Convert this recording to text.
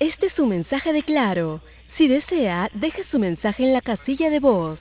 Este es un mensaje de Claro. Si desea, deje su mensaje en la casilla de voz.